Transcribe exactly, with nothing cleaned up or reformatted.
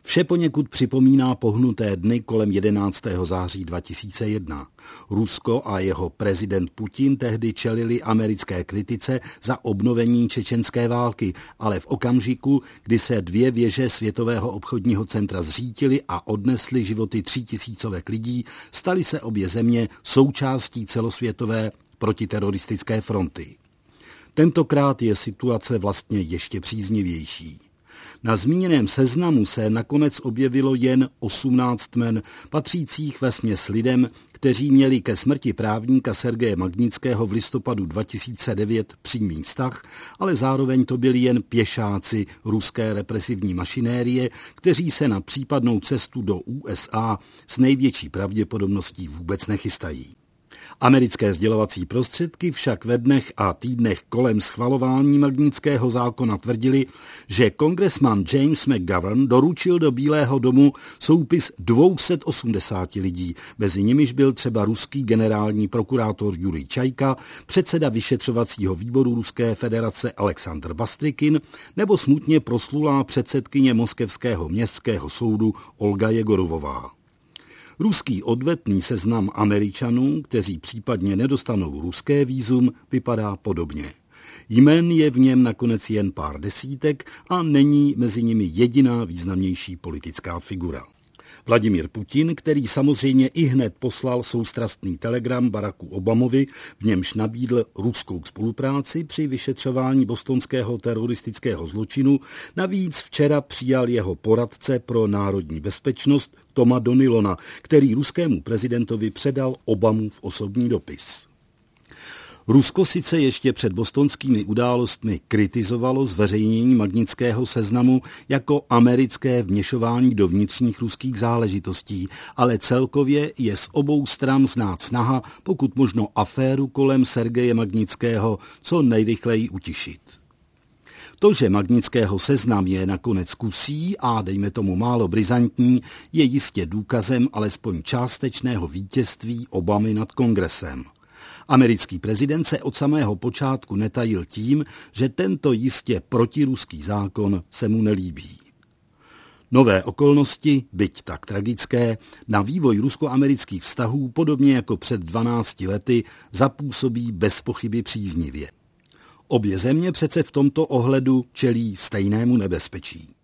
Vše poněkud připomíná pohnuté dny kolem jedenáctého září dva tisíce jedna. Rusko a jeho prezident Putin tehdy čelili americké kritice za obnovení čečenské války, ale v okamžiku, kdy se dvě věže Světového obchodního centra zřítily a odnesly životy třítisícovek lidí, staly se obě země součástí celosvětové protiteroristické fronty. Tentokrát je situace vlastně ještě příznivější. Na zmíněném seznamu se nakonec objevilo jen osmnáct jmen, patřících vesměs lidem, kteří měli ke smrti právníka Sergeje Magnického v listopadu dva tisíce devět přímý vztah, ale zároveň to byli jen pěšáci ruské represivní mašinérie, kteří se na případnou cestu do U S A s největší pravděpodobností vůbec nechystají. Americké sdělovací prostředky však ve dnech a týdnech kolem schvalování Magnického zákona tvrdili, že kongresman James McGovern doručil do Bílého domu soupis dvě stě osmdesát lidí, mezi nimiž byl třeba ruský generální prokurátor Jurij Čajka, předseda vyšetřovacího výboru Ruské federace Alexandr Bastrykin nebo smutně proslulá předsedkyně moskevského městského soudu Olga Jegorovová. Ruský odvetný seznam Američanů, kteří případně nedostanou ruské vízum, vypadá podobně. Jmen je v něm nakonec jen pár desítek a není mezi nimi jediná významnější politická figura. Vladimír Putin, který samozřejmě i hned poslal soustrastný telegram Baracku Obamovi, v němž nabídl ruskou spolupráci při vyšetřování bostonského teroristického zločinu, navíc včera přijal jeho poradce pro národní bezpečnost Toma Donilona, který ruskému prezidentovi předal Obamův osobní dopis. Rusko sice ještě před bostonskými událostmi kritizovalo zveřejnění Magnického seznamu jako americké vměšování do vnitřních ruských záležitostí, ale celkově je z obou stran znát snaha, pokud možno aféru kolem Sergeje Magnického, co nejrychleji utišit. To, že Magnického seznam je nakonec kusí a dejme tomu málo brizantní, je jistě důkazem alespoň částečného vítězství Obamy nad kongresem. Americký prezident se od samého počátku netajil tím, že tento jistě protiruský zákon se mu nelíbí. Nové okolnosti, byť tak tragické, na vývoj rusko-amerických vztahů podobně jako před dvanácti lety zapůsobí bez pochyby příznivě. Obě země přece v tomto ohledu čelí stejnému nebezpečí.